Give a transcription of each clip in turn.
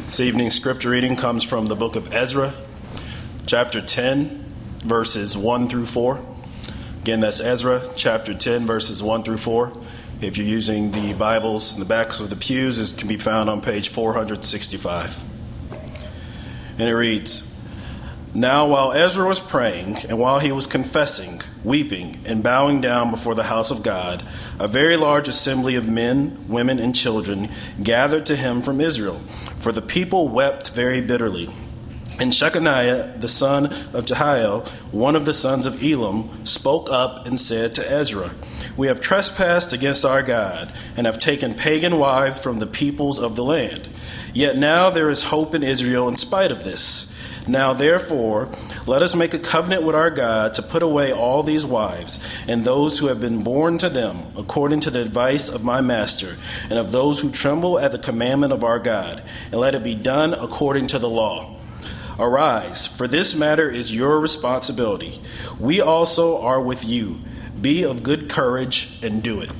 This evening's scripture reading comes from the book of Ezra, chapter 10, verses 1 through 4. Again, that's Ezra, chapter 10, verses 1 through 4. If you're using the Bibles in the backs of the pews, it can be found on page 465. And it reads, "Now while Ezra was praying, and while he was confessing, weeping, and bowing down before the house of God, a very large assembly of men, women, and children gathered to him from Israel, for the people wept very bitterly. And Shechaniah, the son of Jehiel, one of the sons of Elam, spoke up and said to Ezra, 'We have trespassed against our God, and have taken pagan wives from the peoples of the land. Yet now there is hope in Israel in spite of this. Now, therefore, let us make a covenant with our God to put away all these wives and those who have been born to them, according to the advice of my master, and of those who tremble at the commandment of our God, and let it be done according to the law. Arise, for this matter is your responsibility. We also are with you. Be of good courage and do it.'"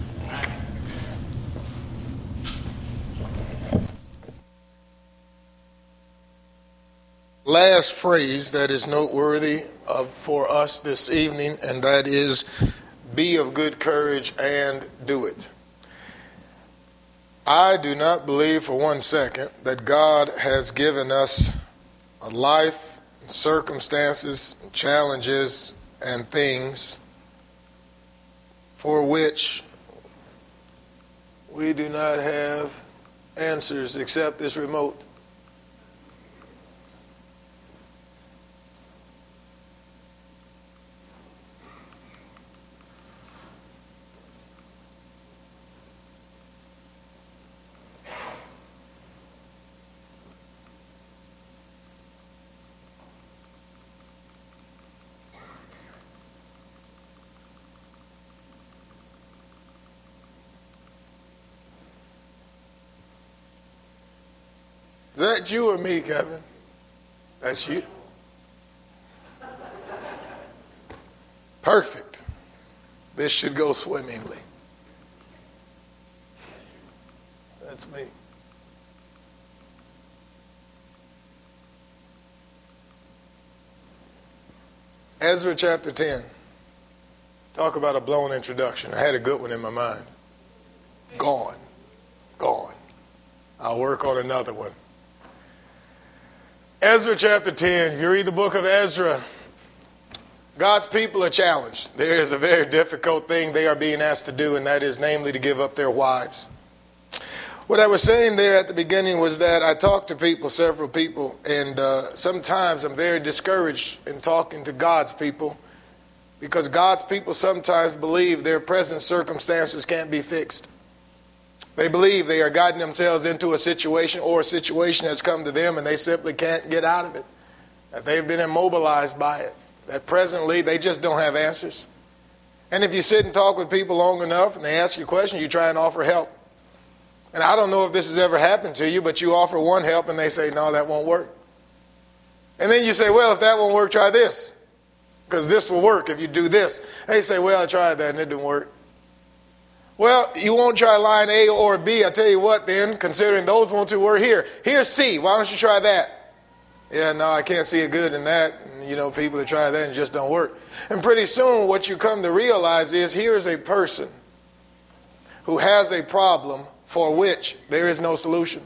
Last phrase that is noteworthy for us this evening, and that is, be of good courage and do it. I do not believe for one second that God has given us a life, circumstances, challenges, and things for which we do not have answers except this remote. Is that you or me, Kevin? That's you. Perfect. This should go swimmingly. That's me. Ezra chapter 10. Talk about a blown introduction. I had a good one in my mind. Gone. I'll work on another one. Ezra chapter 10, if you read the book of Ezra, God's people are challenged. There is a very difficult thing they are being asked to do, and that is namely to give up their wives. What I was saying there at the beginning was that I talked to people, several people, and sometimes I'm very discouraged in talking to God's people because God's people sometimes believe their present circumstances can't be fixed. They believe they are guiding themselves into a situation, or a situation has come to them and they simply can't get out of it. That they've been immobilized by it. That presently they just don't have answers. And if you sit and talk with people long enough and they ask you a question, you try and offer help. And I don't know if this has ever happened to you, but you offer one help and they say, no, that won't work. And then you say, well, if that won't work, try this. Because this will work if you do this. They say, well, I tried that and it didn't work. Well, you won't try line A or B. I tell you what then, considering those won't work here. Here's C. Why don't you try that? Yeah, no, I can't see a good in that. And, people that try that and it just don't work. And pretty soon what you come to realize is here is a person who has a problem for which there is no solution.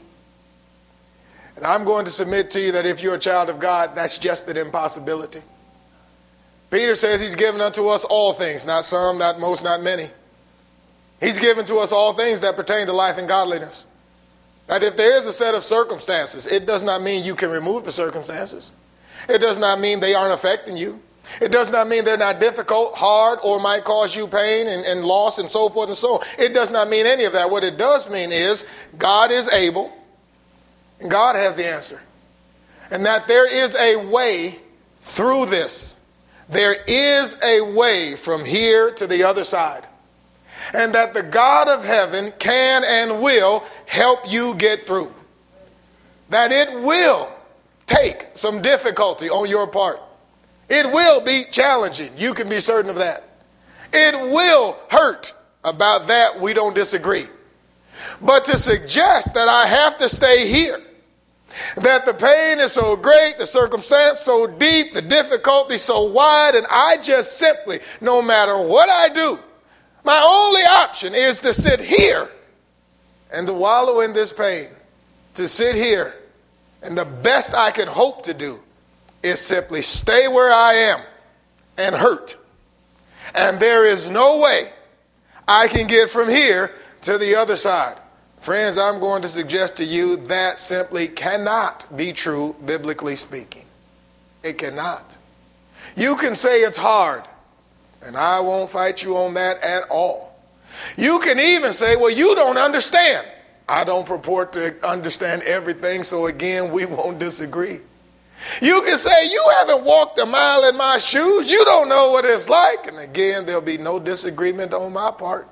And I'm going to submit to you that if you're a child of God, that's just an impossibility. Peter says he's given unto us all things, not some, not most, not many. He's given to us all things that pertain to life and godliness. That if there is a set of circumstances, it does not mean you can remove the circumstances. It does not mean they aren't affecting you. It does not mean they're not difficult, hard, or might cause you pain and loss and so forth and so on. It does not mean any of that. What it does mean is God is able and God has the answer. And that there is a way through this. There is a way from here to the other side. And that the God of heaven can and will help you get through. That it will take some difficulty on your part. It will be challenging. You can be certain of that. It will hurt. About that, we don't disagree. But to suggest that I have to stay here, that the pain is so great, the circumstance so deep, the difficulty so wide, and I just simply, no matter what I do, my only option is to sit here and to wallow in this pain, to sit here, and the best I can hope to do is simply stay where I am and hurt. And there is no way I can get from here to the other side. Friends, I'm going to suggest to you that simply cannot be true, biblically speaking. It cannot. You can say it's hard, and I won't fight you on that at all. You can even say, well, you don't understand. I don't purport to understand everything, so again, we won't disagree. You can say, you haven't walked a mile in my shoes. You don't know what it's like. And again, there'll be no disagreement on my part.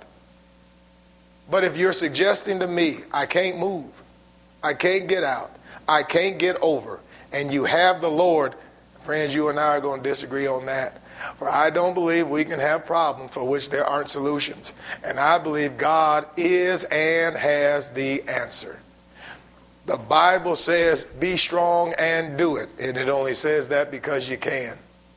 But if you're suggesting to me, I can't move, I can't get out, I can't get over, and you have the Lord, friends, you and I are going to disagree on that. For I don't believe we can have problems for which there aren't solutions. And I believe God is and has the answer. The Bible says, be strong and do it. And it only says that because you can.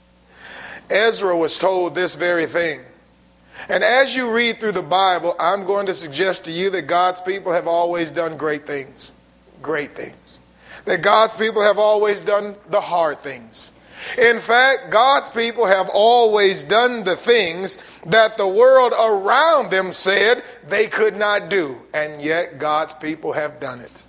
Ezra was told this very thing. And as you read through the Bible, I'm going to suggest to you that God's people have always done great things. Great things. That God's people have always done the hard things. In fact, God's people have always done the things that the world around them said they could not do. And yet God's people have done it.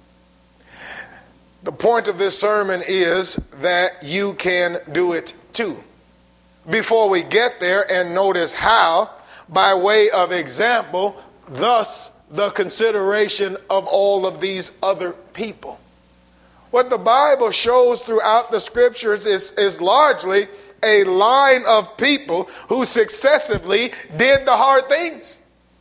The point of this sermon is that you can do it too. Before we get there and notice how, by way of example, thus the consideration of all of these other people. What the Bible shows throughout the scriptures is largely a line of people who successively did the hard things.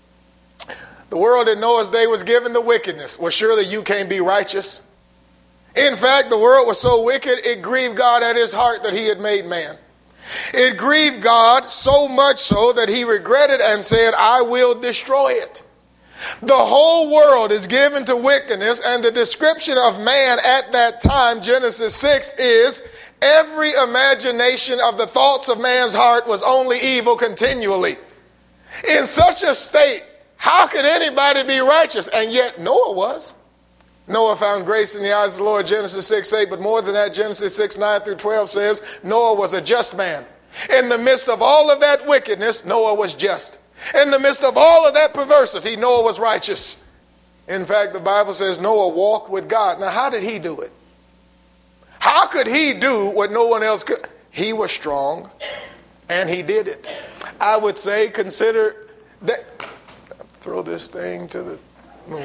The world in Noah's day was given the wickedness. Well, surely you can't be righteous. In fact, the world was so wicked, it grieved God at his heart that he had made man. It grieved God so much so that he regretted and said, I will destroy it. The whole world is given to wickedness, and the description of man at that time, Genesis 6, is every imagination of the thoughts of man's heart was only evil continually. In such a state, how could anybody be righteous? And yet Noah was. Noah found grace in the eyes of the Lord, Genesis 6:8, but more than that, Genesis 6:9 through 12 says Noah was a just man. In the midst of all of that wickedness, Noah was just. In the midst of all of that perversity, Noah was righteous. In fact, the Bible says Noah walked with God. Now, how did he do it? How could he do what no one else could? He was strong, and he did it. I would say consider that. Throw this thing to the moon.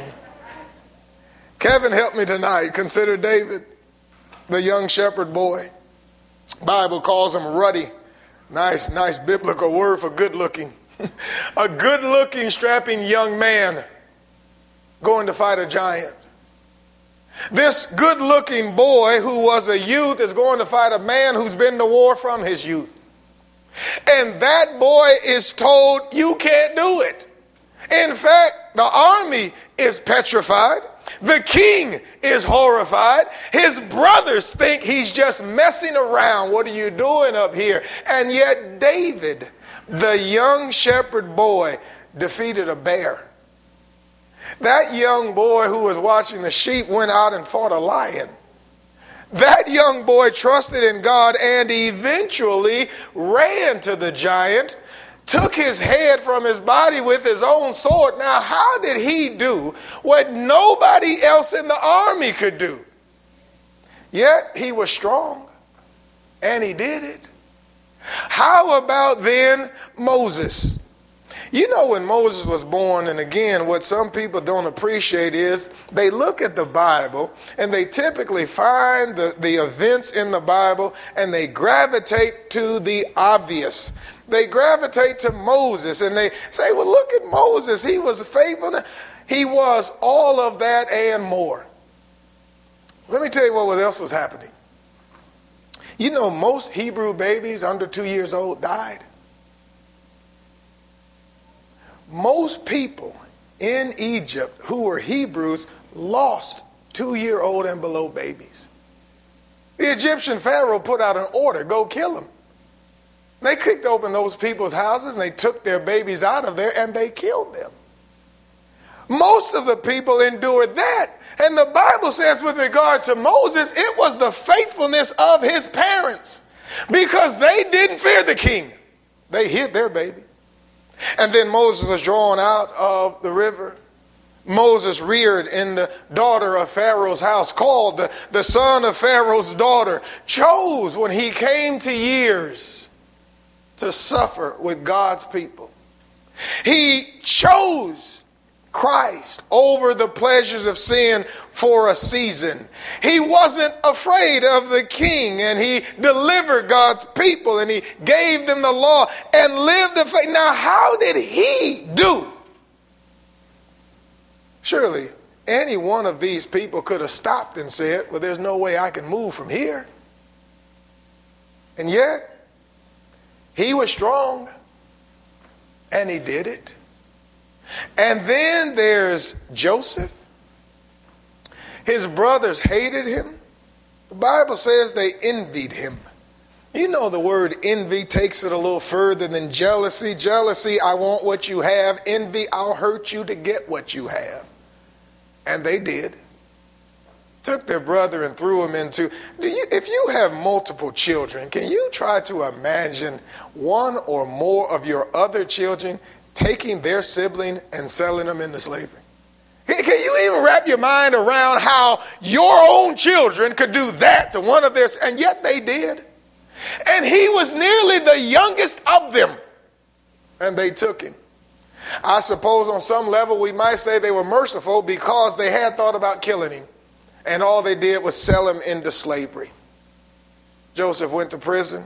Kevin, help me tonight. Consider David, the young shepherd boy. Bible calls him ruddy. Nice biblical word for good looking. A good looking, strapping young man going to fight a giant. This good looking boy who was a youth is going to fight a man who's been to war from his youth. And that boy is told, you can't do it. In fact, the army is petrified. The king is horrified. His brothers think he's just messing around. What are you doing up here? And yet David, the young shepherd boy, defeated a bear. That young boy who was watching the sheep went out and fought a lion. That young boy trusted in God and eventually ran to the giant, took his head from his body with his own sword. Now, how did he do what nobody else in the army could do? Yet he was strong, and he did it. How about then Moses? You know, when Moses was born, and again, what some people don't appreciate is they look at the Bible and they typically find the events in the Bible and they gravitate to the obvious. They gravitate to Moses and they say, well, look at Moses. He was faithful. He was all of that and more. Let me tell you what else was happening. You know, most Hebrew babies under 2 years old died. Most people in Egypt who were Hebrews lost 2-year-old and below babies. The Egyptian Pharaoh put out an order, go kill them. They kicked open those people's houses and they took their babies out of there and they killed them. Most of the people endured that. And the Bible says with regard to Moses, it was the faithfulness of his parents. Because they didn't fear the king. They hid their baby. And then Moses was drawn out of the river. Moses reared in the daughter of Pharaoh's house, called the son of Pharaoh's daughter, chose when he came to years to suffer with God's people. He chose Christ over the pleasures of sin for a season. He wasn't afraid of the king, and he delivered God's people, and he gave them the law and lived the faith. Now, how did he do? Surely, any one of these people could have stopped and said, well, there's no way I can move from here. And yet, he was strong, and he did it. And then there's Joseph. His brothers hated him. The Bible says they envied him. You know the word envy takes it a little further than jealousy. Jealousy, I want what you have. Envy, I'll hurt you to get what you have. And they did. Took their brother and threw him into... If you have multiple children, can you try to imagine one or more of your other children taking their sibling and selling them into slavery? Can you even wrap your mind around how your own children could do that to one of their... And yet they did. And he was nearly the youngest of them. And they took him. I suppose on some level we might say they were merciful because they had thought about killing him. And all they did was sell him into slavery. Joseph went to prison.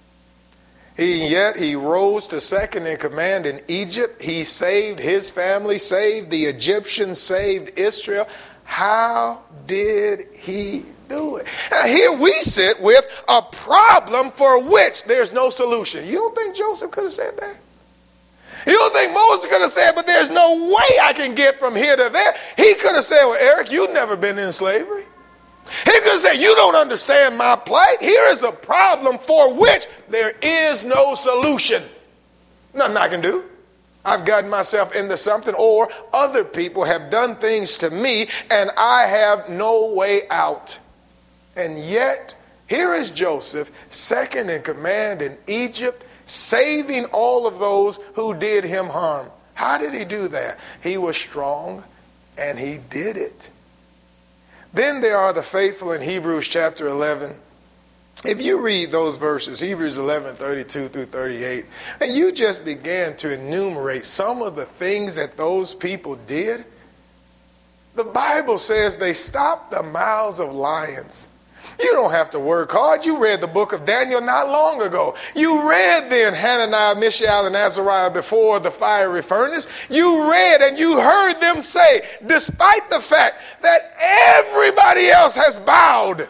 Yet he rose to second in command in Egypt. He saved his family, saved the Egyptians, saved Israel. How did he do it? Now here we sit with a problem for which there's no solution. You don't think Joseph could have said that? You don't think Moses could have said, but there's no way I can get from here to there? He could have said, well, Eric, you've never been in slavery. He could have said, you don't understand my plight. Here is a problem for which there is no solution. Nothing I can do. I've gotten myself into something, or other people have done things to me and I have no way out. And yet, here is Joseph, second in command in Egypt, saving all of those who did him harm. How did he do that? He was strong and he did it. Then there are the faithful in Hebrews chapter 11. If you read those verses, Hebrews 11, 32 through 38, and you just began to enumerate some of the things that those people did, the Bible says they stopped the mouths of lions. You don't have to work hard. You read the book of Daniel not long ago. You read then Hananiah, Mishael, and Azariah before the fiery furnace. You read and you heard them say, despite the fact that everybody else has bowed,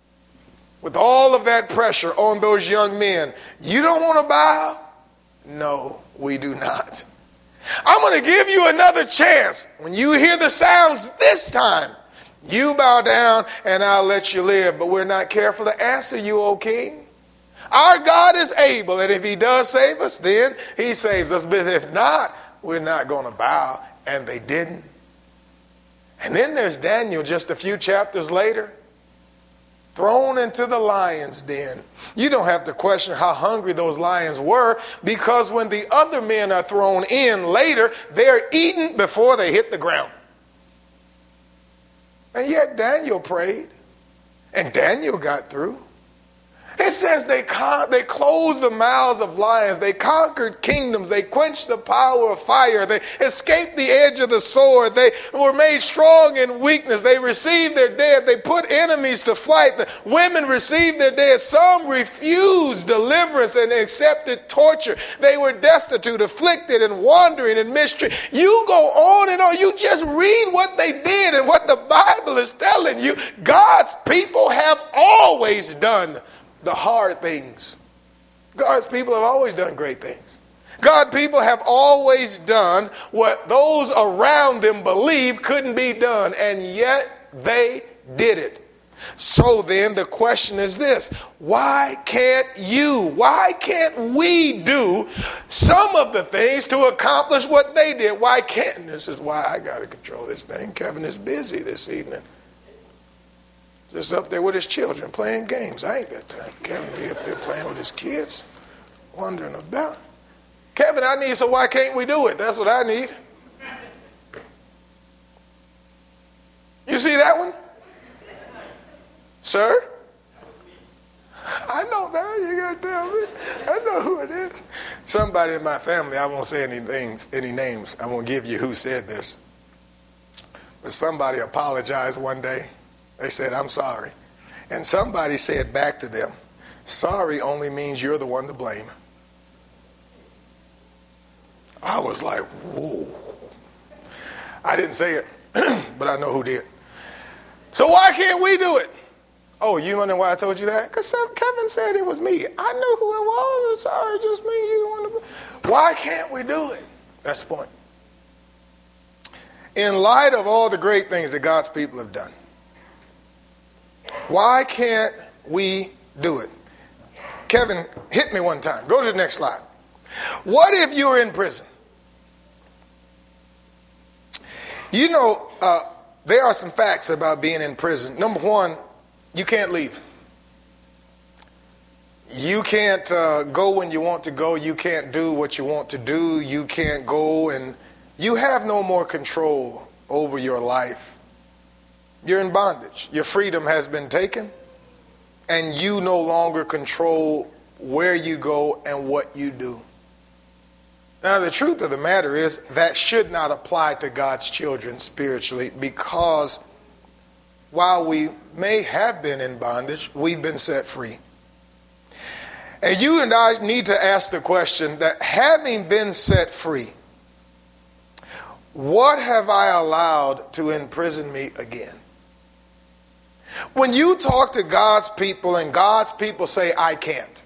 with all of that pressure on those young men, you don't want to bow? No, we do not. I'm going to give you another chance. When you hear the sounds this time, you bow down and I'll let you live. But we're not careful to answer you, O king. Our God is able, and if he does save us, then he saves us. But if not, we're not going to bow. And they didn't. And then there's Daniel just a few chapters later, thrown into the lion's den. You don't have to question how hungry those lions were, because when the other men are thrown in later, they're eaten before they hit the ground. And yet Daniel prayed, and Daniel got through. It says they closed the mouths of lions. They conquered kingdoms. They quenched the power of fire. They escaped the edge of the sword. They were made strong in weakness. They received their dead. They put enemies to flight. The women received their dead. Some refused deliverance and accepted torture. They were destitute, afflicted, and wandering in mystery. You go on and on. You just read what they did and what the Bible is telling you. God's people have always done the hard things. God's people have always done great things. God's people have always done what those around them believed couldn't be done, and yet they did it. So then the question is this: why can't we do some of the things to accomplish what they did? Why can't? This is why I got to control this thing. Kevin is busy this evening. Just up there with his children playing games. I ain't got time. Kevin be up there playing with his kids, wandering about. Kevin, I need, so why can't we do it? That's what I need. You see that one? Sir? I know that. You got to tell me. I know who it is. Somebody in my family, I won't say any names. I won't give you who said this. But somebody apologized one day. They said, I'm sorry. And somebody said back to them, sorry only means you're the one to blame. I was like, whoa. I didn't say it, but I know who did. So why can't we do it? Oh, you wondering why I told you that? Because Kevin said it was me. I knew who it was. Sorry, just me. You don't want to. Why can't we do it? That's the point. In light of all the great things that God's people have done, why can't we do it? Kevin, hit me one time. Go to the next slide. What if you were in prison? You know, there are some facts about being in prison. Number one, you can't leave. You can't go when you want to go. You can't do what you want to do. You can't go, and you have no more control over your life. You're in bondage. Your freedom has been taken, and you no longer control where you go and what you do. Now, the truth of the matter is that should not apply to God's children spiritually, because while we may have been in bondage, we've been set free. And you and I need to ask the question that, having been set free, what have I allowed to imprison me again? When you talk to God's people and God's people say, I can't,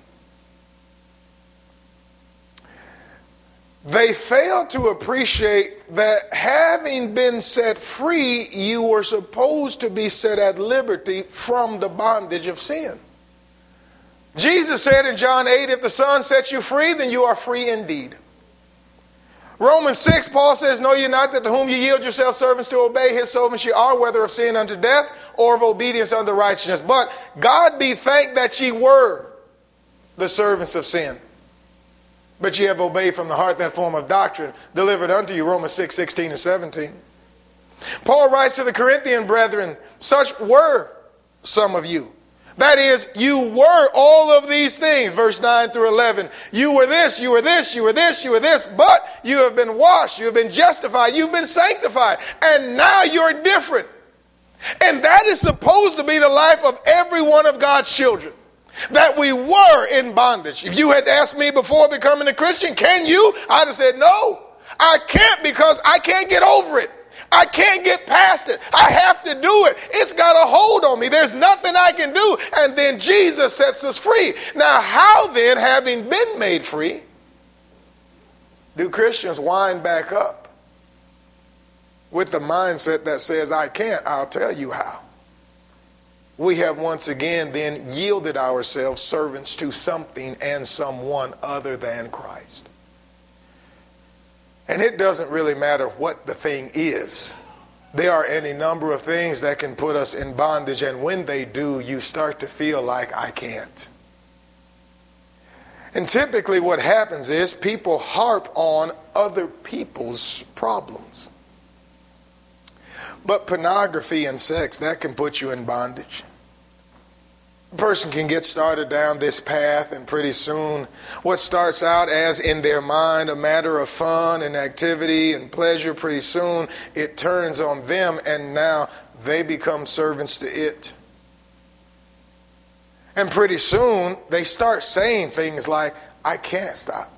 they fail to appreciate that having been set free, you were supposed to be set at liberty from the bondage of sin. Jesus said in John 8, if the Son sets you free, then you are free indeed. Romans 6, Paul says, know ye not that to whom ye yield yourselves servants to obey, his servants ye are, whether of sin unto death or of obedience unto righteousness. But God be thanked that ye were the servants of sin, but ye have obeyed from the heart that form of doctrine delivered unto you. Romans 6, 16 and 17. Paul writes to the Corinthian brethren, such were some of you. That is, you were all of these things. Verse 9 through 11. You were this, you were this, you were this, you were this. But you have been washed, you have been justified, you've been sanctified. And now you're different. And that is supposed to be the life of every one of God's children. That we were in bondage. If you had asked me before becoming a Christian, can you? I'd have said no. I can't, because I can't get over it. I can't get past it. I have to do it. It's got a hold on me. There's nothing I can do. And then Jesus sets us free. Now, how then, having been made free, do Christians wind back up with the mindset that says, I can't? I'll tell you how. We have once again then yielded ourselves servants to something and someone other than Christ. And it doesn't really matter what the thing is. There are any number of things that can put us in bondage, and when they do, you start to feel like, I can't. And typically what happens is people harp on other people's problems. But pornography and sex, that can put you in bondage. A person can get started down this path, and pretty soon what starts out as in their mind a matter of fun and activity and pleasure, pretty soon it turns on them, and now they become servants to it. And pretty soon they start saying things like, I can't stop.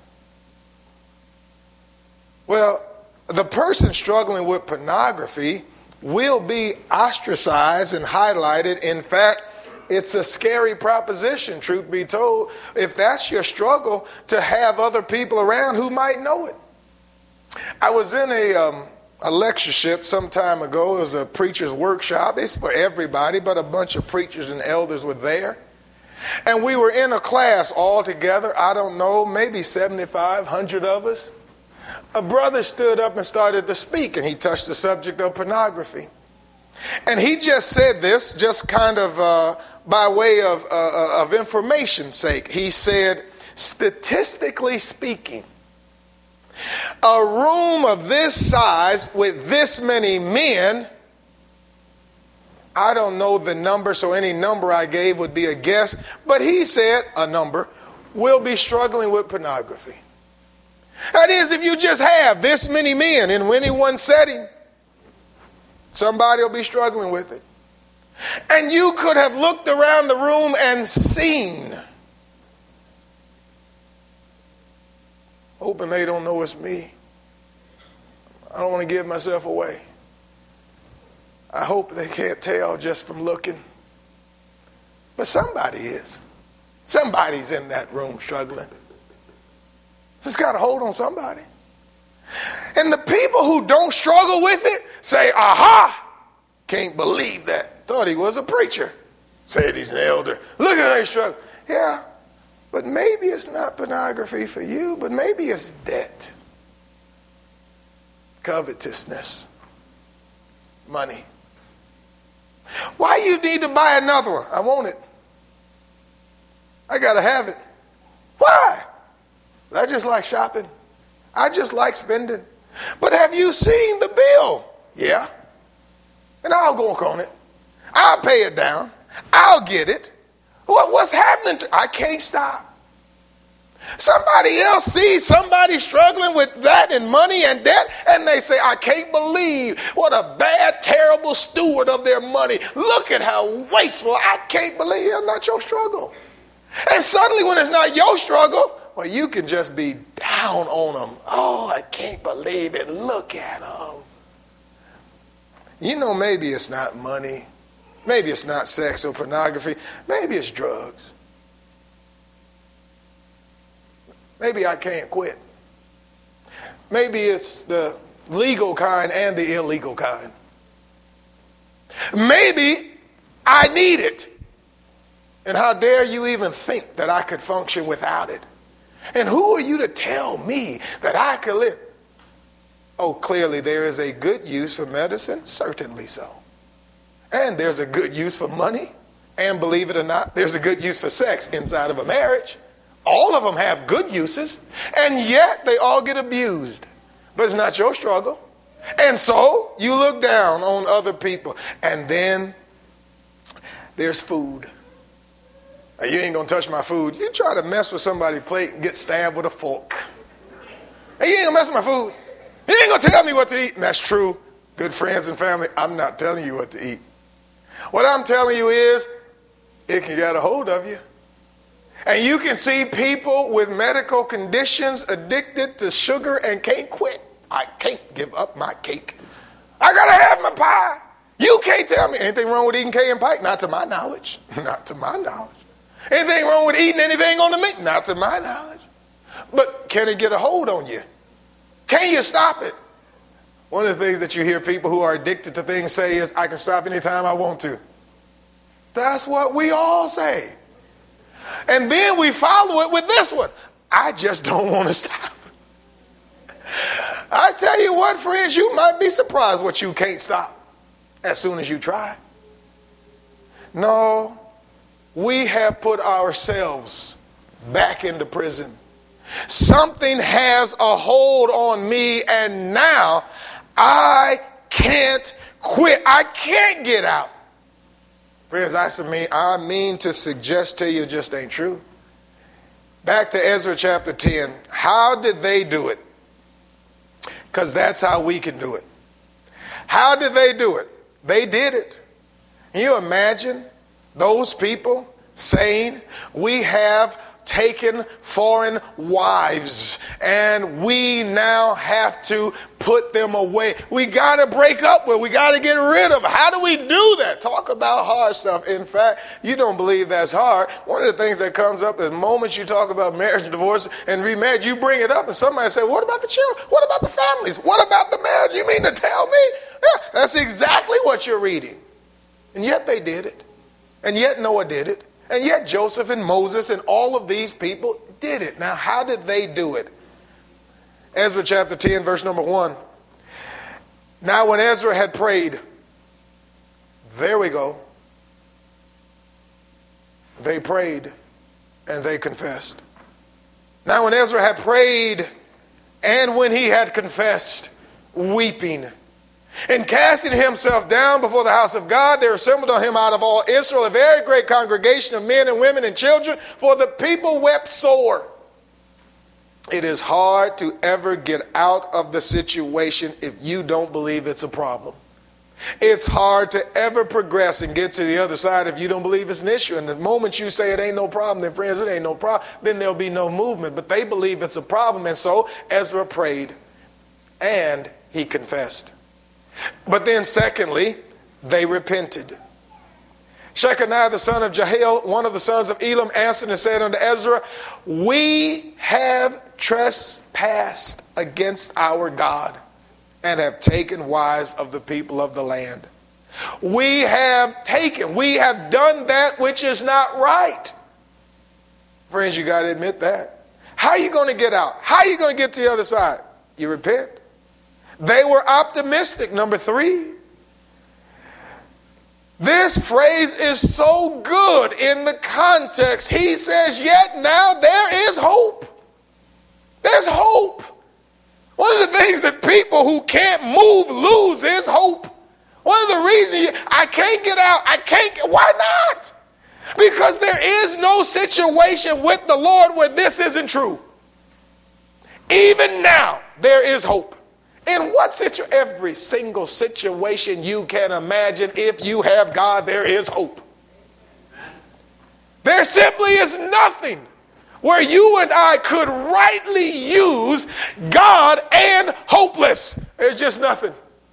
Well, the person struggling with pornography will be ostracized and highlighted. In fact, it's a scary proposition, truth be told, if that's your struggle, to have other people around who might know it. I was in a lectureship some time ago. It was a preacher's workshop. It's for everybody, but a bunch of preachers and elders were there. And we were in a class all together. I don't know, maybe 75, 100 of us. A brother stood up and started to speak, and he touched the subject of pornography. And he just said this, just kind of by way of information's sake. He said, statistically speaking, a room of this size with this many men, I don't know the number, so any number I gave would be a guess, but he said a number, will be struggling with pornography. That is, if you just have this many men in any one setting, somebody will be struggling with it. And you could have looked around the room and seen, hoping they don't know it's me. I don't want to give myself away. I hope they can't tell just from looking. But somebody is. Somebody's in that room struggling. It's got a hold on somebody. And the people who don't struggle with it say, aha, can't believe that. Thought he was a preacher. Said he's an elder. Look at they struggle. Yeah, but maybe it's not pornography for you, but maybe it's debt. Covetousness. Money. Why you need to buy another one? I want it. I got to have it. Why? I just like shopping. I just like spending. But have you seen the bill? Yeah. And I'll go on it. I'll pay it down. I'll get it. What's happening? I can't stop. Somebody else sees somebody struggling with that and money and debt, and they say, I can't believe what a bad, terrible steward of their money. Look at how wasteful. I can't believe it's not your struggle. And suddenly when it's not your struggle, well, you can just be down on them. Oh, I can't believe it. Look at them. You know, maybe it's not money. Maybe it's not sex or pornography. Maybe it's drugs. Maybe I can't quit. Maybe it's the legal kind and the illegal kind. Maybe I need it. And how dare you even think that I could function without it? And who are you to tell me that I could live? Oh, clearly there is a good use for medicine, certainly so. And there's a good use for money. And believe it or not, there's a good use for sex inside of a marriage. All of them have good uses, and yet they all get abused. But it's not your struggle. And so you look down on other people. And then there's food. Now, you ain't going to touch my food. You try to mess with somebody's plate and get stabbed with a fork. Hey, you ain't going to mess with my food. You ain't going to tell me what to eat. And that's true. Good friends and family, I'm not telling you what to eat. What I'm telling you is it can get a hold of you. And you can see people with medical conditions addicted to sugar and can't quit. I can't give up my cake. I got to have my pie. You can't tell me anything wrong with eating cake and pie. Not to my knowledge. Not to my knowledge. Anything wrong with eating anything on the meat? Not to my knowledge. But can it get a hold on you? Can you stop it? One of the things that you hear people who are addicted to things say is, I can stop anytime I want to. That's what we all say. And then we follow it with this one. I just don't want to stop. I tell you what, friends, you might be surprised what you can't stop as soon as you try. No, we have put ourselves back into prison. Something has a hold on me, and now I can't quit. I can't get out. Friends, I mean to suggest to you it just ain't true. Back to Ezra chapter 10. How did they do it? Because that's how we can do it. How did they do it? They did it. Can you imagine those people saying, we have taken foreign wives, and we now have to put them away. We got to break up with, we got to get rid of. How do we do that? Talk about hard stuff. In fact, you don't believe that's hard. One of the things that comes up is moments you talk about marriage, divorce, and remarriage, you bring it up, and somebody say, what about the children? What about the families? What about the marriage? You mean to tell me? Yeah, that's exactly what you're reading. And yet they did it. And yet Noah did it. And yet Joseph and Moses and all of these people did it. Now, how did they do it? Ezra chapter 10, verse number 1. Now when Ezra had prayed, there we go. They prayed and they confessed. Now when Ezra had prayed and when he had confessed, weeping, and casting himself down before the house of God, there assembled on him out of all Israel a very great congregation of men and women and children, for the people wept sore. It is hard to ever get out of the situation if you don't believe it's a problem. It's hard to ever progress and get to the other side if you don't believe it's an issue. And the moment you say it ain't no problem, then friends, it ain't no problem, then there'll be no movement. But they believe it's a problem, and so Ezra prayed and he confessed. But then secondly, they repented. Shechaniah the son of Jahiel, one of the sons of Elam, answered and said unto Ezra, we have trespassed against our God and have taken wives of the people of the land. We have done that which is not right. Friends, you got to admit that. How are you going to get out? How are you going to get to the other side? You repent. They were optimistic. Number 3. This phrase is so good in the context. He says, yet now there is hope. There's hope. One of the things that people who can't move lose is hope. One of the reasons I can't get out, why not? Because there is no situation with the Lord where this isn't true. Even now, there is hope. In what situation? Every single situation you can imagine, if you have God, there is hope. There simply is nothing where you and I could rightly use God and hopeless. There's just nothing.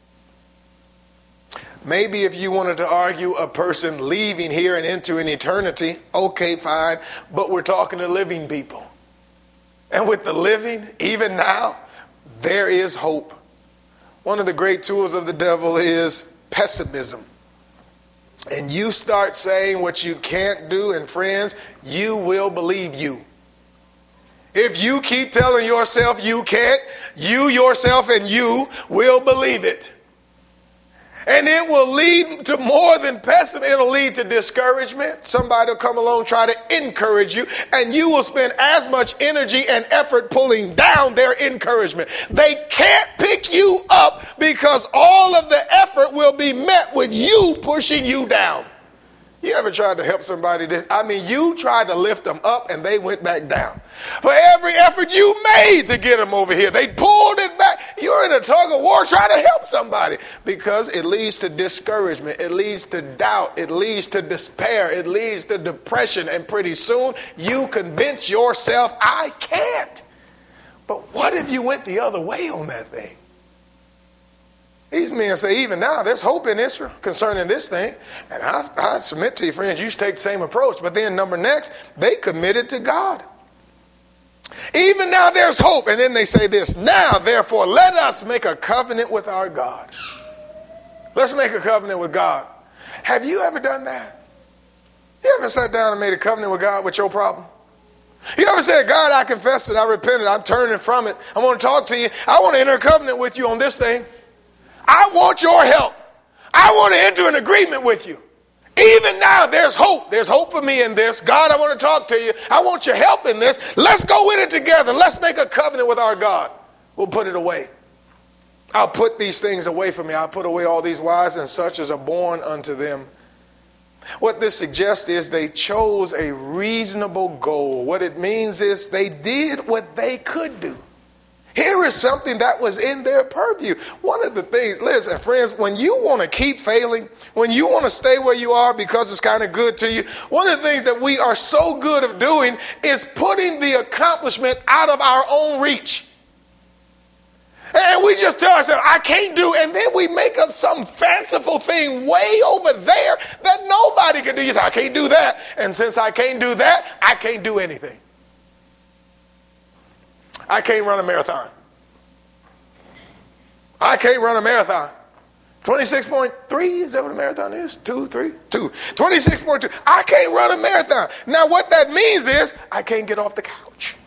Maybe if you wanted to argue a person leaving here and into an eternity, okay, fine, but we're talking to living people. And with the living, even now, there is hope. One of the great tools of the devil is pessimism. And you start saying what you can't do, and friends, you will believe you. If you keep telling yourself you can't, you yourself and you will believe it. And it will lead to more than pessimism. It'll lead to discouragement. Somebody will come along, try to encourage you, and you will spend as much energy and effort pulling down their encouragement. They can't pick you up because all of the effort will be met with you pushing you down. You ever tried to help somebody? You tried to lift them up and they went back down. For every effort you made to get them over here, they pulled it back. You're in a tug of war trying to help somebody because it leads to discouragement. It leads to doubt. It leads to despair. It leads to depression. And pretty soon you convince yourself, I can't. But what if you went the other way on that thing? These men say, even now, there's hope in Israel concerning this thing. And I submit to you, friends, you should take the same approach. But then next, they committed to God. Even now, there's hope. And then they say this, now, therefore, let us make a covenant with our God. Let's make a covenant with God. Have you ever done that? You ever sat down and made a covenant with God with your problem? You ever said, God, I confess it, I repented, I'm turning from it. I want to talk to you. I want to enter a covenant with you on this thing. I want your help. I want to enter an agreement with you. Even now, there's hope. There's hope for me in this. God, I want to talk to you. I want your help in this. Let's go in it together. Let's make a covenant with our God. We'll put it away. I'll put these things away from me. I'll put away all these wives and such as are born unto them. What this suggests is they chose a reasonable goal. What it means is they did what they could do. Here is something that was in their purview. One of the things, listen, friends, when you want to keep failing, when you want to stay where you are because it's kind of good to you, one of the things that we are so good at doing is putting the accomplishment out of our own reach. And we just tell ourselves, I can't do, and then we make up some fanciful thing way over there that nobody can do. You say, I can't do that. And since I can't do that, I can't do anything. I can't run a marathon. I can't run a marathon. 26.3, is that what a marathon is? 2, 3, 2. 26.2. I can't run a marathon. Now what that means is I can't get off the couch.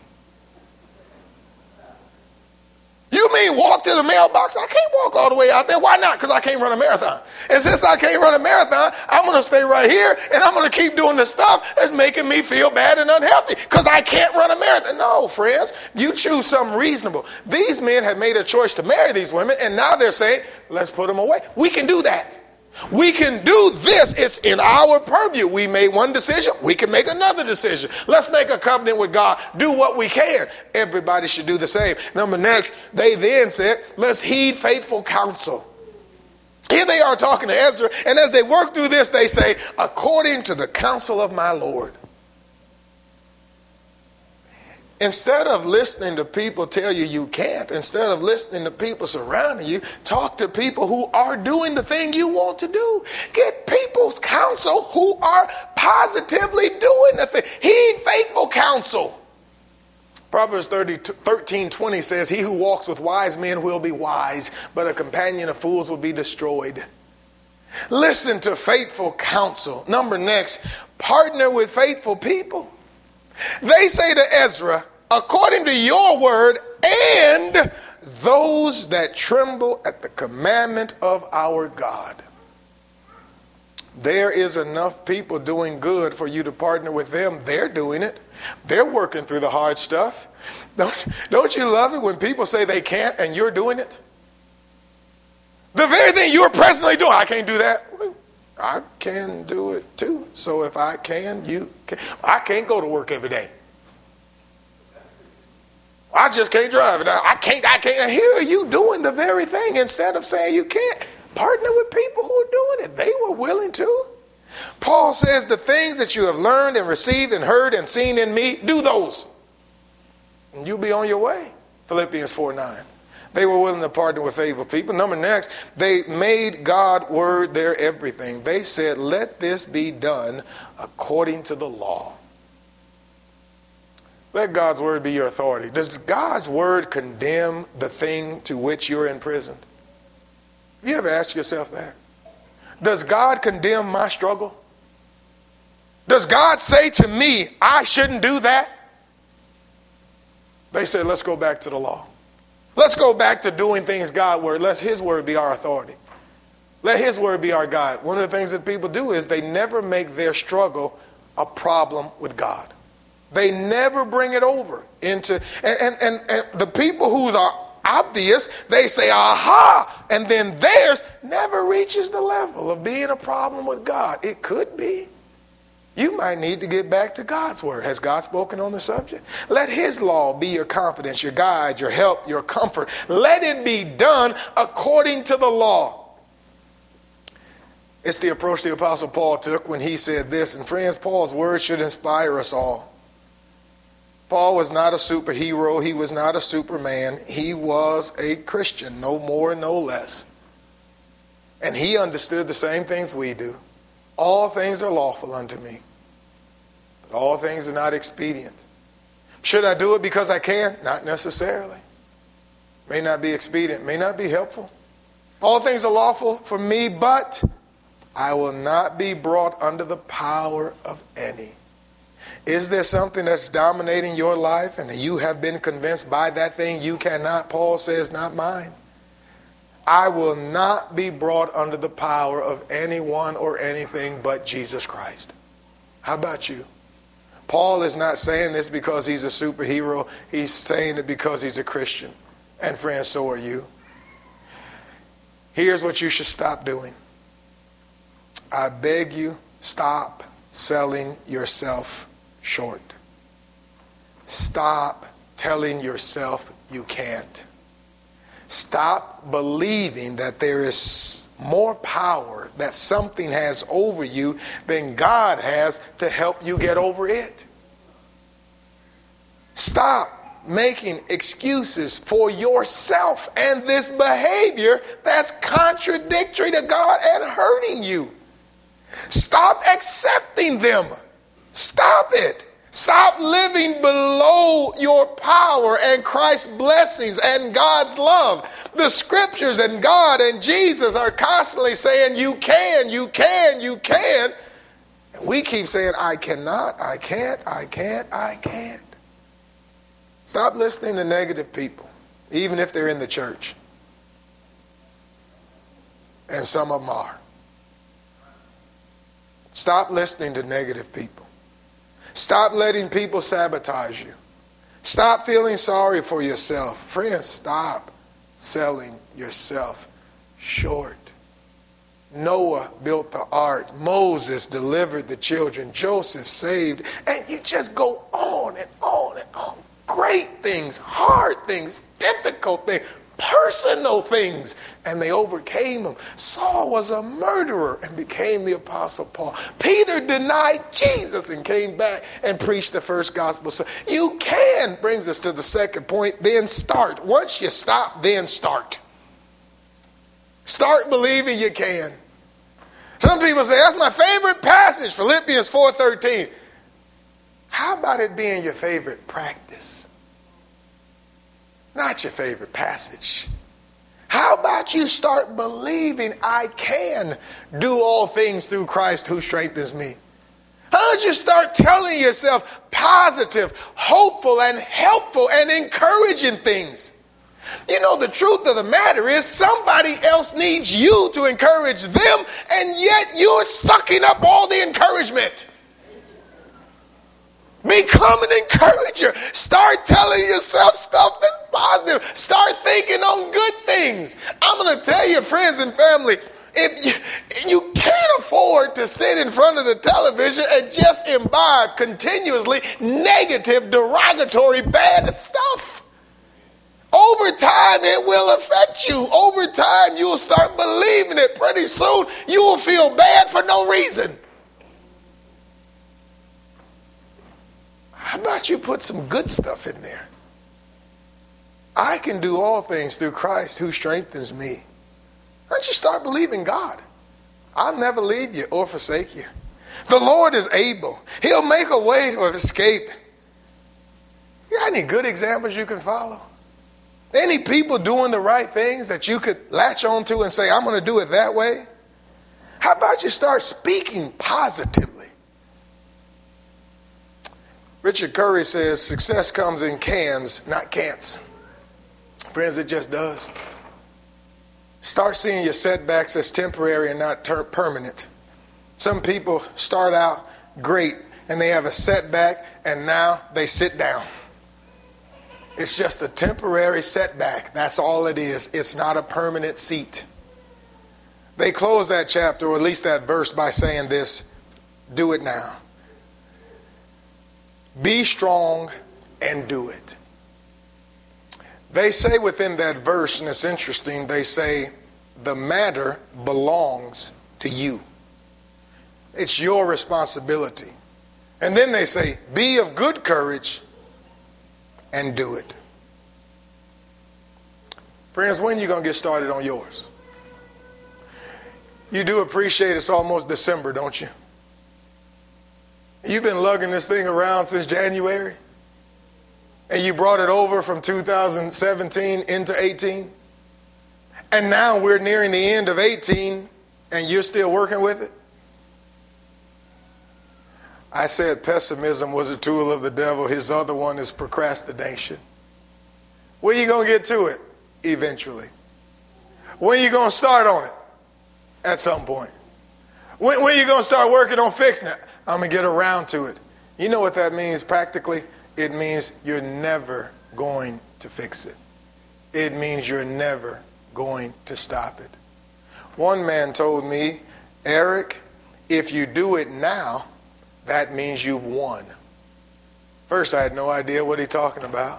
You mean walk to the mailbox? I can't walk all the way out there. Why not? Because I can't run a marathon. And since I can't run a marathon, I'm going to stay right here and I'm going to keep doing the stuff that's making me feel bad and unhealthy because I can't run a marathon. No, friends, you choose something reasonable. These men had made a choice to marry these women and now they're saying, let's put them away. We can do that. We can do this. It's in our purview. We made one decision. We can make another decision. Let's make a covenant with God. Do what we can. Everybody should do the same. Number next, they then said, let's heed faithful counsel. Here they are talking to Ezra. And as they work through this, they say, according to the counsel of my Lord. Instead of listening to people tell you you can't, instead of listening to people surrounding you, talk to people who are doing the thing you want to do. Get people's counsel who are positively doing the thing. Heed faithful counsel. Proverbs 13:20 says, he who walks with wise men will be wise, but a companion of fools will be destroyed. Listen to faithful counsel. Number next, partner with faithful people. They say to Ezra, according to your word, and those that tremble at the commandment of our God. There is enough people doing good for you to partner with them. They're doing it. They're working through the hard stuff. Don't you love it when people say they can't and you're doing it? The very thing you're presently doing. I can't do that. I can do it too. So if I can, you can. I can't go to work every day. I just can't drive. I can't. And here are you doing the very thing. Instead of saying you can't, partner with people who are doing it. They were willing to. Paul says the things that you have learned and received and heard and seen in me, do those. And you'll be on your way. Philippians 4:9. They were willing to partner with faithful people. Number next, they made God's word their everything. They said, let this be done according to the law. Let God's word be your authority. Does God's word condemn the thing to which you're imprisoned? Have you ever asked yourself that? Does God condemn my struggle? Does God say to me, I shouldn't do that? They said, let's go back to the law. Let's go back to doing things God's word. Let his word be our authority. Let his word be our guide. One of the things that people do is they never make their struggle a problem with God. They never bring it over into, and the people who are obvious, they say, aha, and then theirs never reaches the level of being a problem with God. It could be. You might need to get back to God's word. Has God spoken on the subject? Let his law be your confidence, your guide, your help, your comfort. Let it be done according to the law. It's the approach the Apostle Paul took when he said this. And friends, Paul's words should inspire us all. Paul was not a superhero. He was not a superman. He was a Christian, no more, no less. And he understood the same things we do. All things are lawful unto me, but all things are not expedient. Should I do it because I can? Not necessarily. May not be expedient, may not be helpful. All things are lawful for me, but I will not be brought under the power of any. Is there something that's dominating your life and you have been convinced by that thing you cannot? Paul says, not mine. I will not be brought under the power of anyone or anything but Jesus Christ. How about you? Paul is not saying this because he's a superhero. He's saying it because he's a Christian. And friends, so are you. Here's what you should stop doing. I beg you, stop selling yourself short. Stop telling yourself you can't. Stop believing that there is more power that something has over you than God has to help you get over it. Stop making excuses for yourself and this behavior that's contradictory to God and hurting you. Stop accepting them. Stop it. Stop living below your power and Christ's blessings and God's love. The scriptures and God and Jesus are constantly saying, you can, you can, you can. And we keep saying, I cannot, I can't, I can't, I can't. Stop listening to negative people, even if they're in the church. And some of them are. Stop listening to negative people. Stop letting people sabotage you. Stop feeling sorry for yourself. Friends, stop selling yourself short. Noah built the ark. Moses delivered the children. Joseph saved. And you just go on and on and on. Great things, hard things, difficult things, personal things. And they overcame them. Saul was a murderer and became the Apostle Paul. Peter denied Jesus and came back and preached the first gospel. So you can, brings us to the second point, then start. Once you stop, then start. Start believing you can. Some people say, that's my favorite passage, Philippians 4:13. How about it being your favorite practice? Not your favorite passage. How about you start believing I can do all things through Christ who strengthens me? How about you start telling yourself positive, hopeful, and helpful and encouraging things? You know, the truth of the matter is somebody else needs you to encourage them, and yet you're sucking up all the encouragement. Become an encourager. Start telling yourself stuff that's positive. Start thinking on good things. I'm going to tell you, friends and family, if you can't afford to sit in front of the television and just imbibe continuously negative, derogatory, bad stuff. Over time, it will affect you. Over time, you will start believing it. Pretty soon, you will feel bad for no reason. How about you put some good stuff in there? I can do all things through Christ who strengthens me. Why don't you start believing God? I'll never leave you or forsake you. The Lord is able. He'll make a way of escape. You got any good examples you can follow? Any people doing the right things that you could latch onto and say, I'm going to do it that way? How about you start speaking positively? Richard Curry says, success comes in cans, not can'ts. Friends, it just does. Start seeing your setbacks as temporary and not permanent. Some people start out great and they have a setback and now they sit down. It's just a temporary setback. That's all it is. It's not a permanent seat. They close that chapter, or at least that verse, by saying this: do it now. Be strong and do it. They say within that verse, and it's interesting, they say the matter belongs to you. It's your responsibility. And then they say, be of good courage and do it. Friends, when are you going to get started on yours? You do appreciate it's almost December, don't you? You've been lugging this thing around since January, and you brought it over from 2017 into 18, and now we're nearing the end of 18 and you're still working with it. I said pessimism was a tool of the devil. His other one is procrastination. When are you going to get to it? Eventually. When are you going to start on it? At some point. When are you going to start working on fixing it? I'm going to get around to it. You know what that means practically? It means you're never going to fix it. It means you're never going to stop it. One man told me, Eric, if you do it now, that means you've won. First, I had no idea what he's talking about.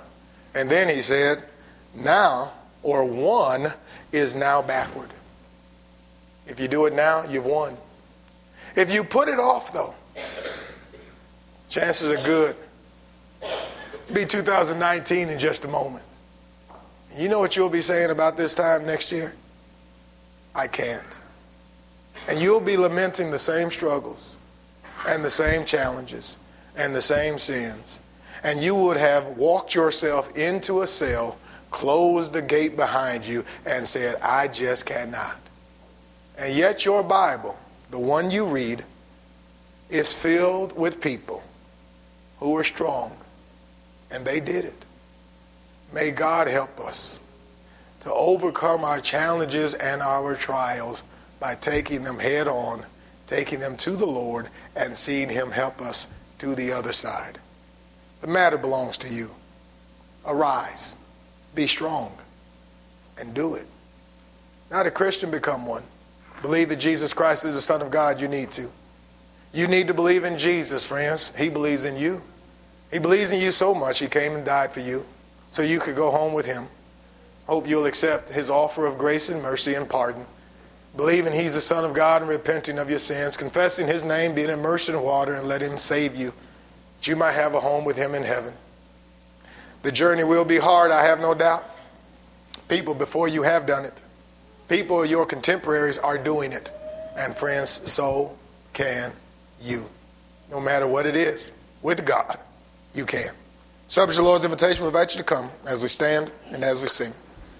And then he said, now, or one, is now backward. If you do it now, you've won. If you put it off, though, chances are good. It'll be 2019 in just a moment. You know what you'll be saying about this time next year? I can't. And you'll be lamenting the same struggles and the same challenges and the same sins. And you would have walked yourself into a cell, closed the gate behind you, and said, I just cannot. And yet your Bible, the one you read, is filled with people who were strong, and they did it. May God help us to overcome our challenges and our trials by taking them head on, taking them to the Lord, and seeing Him help us to the other side. The matter belongs to you. Arise, be strong, and do it. Not a Christian, become one. Believe that Jesus Christ is the Son of God. You need to. You need to believe in Jesus, friends. He believes in you. He believes in you so much, He came and died for you so you could go home with Him. Hope you'll accept His offer of grace and mercy and pardon. Believing He's the Son of God and repenting of your sins. Confessing His name, being immersed in water, and let Him save you, that you might have a home with Him in heaven. The journey will be hard, I have no doubt. People before you have done it. People, your contemporaries, are doing it. And friends, so can you. No matter what it is, with God, you can. Subject to the Lord's invitation, we invite you to come as we stand and as we sing.